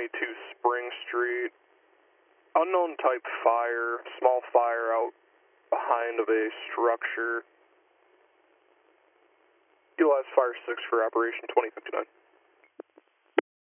Spring Street. Unknown type fire, small fire out behind of a structure. Utilize Fire 6 for Operation 2059.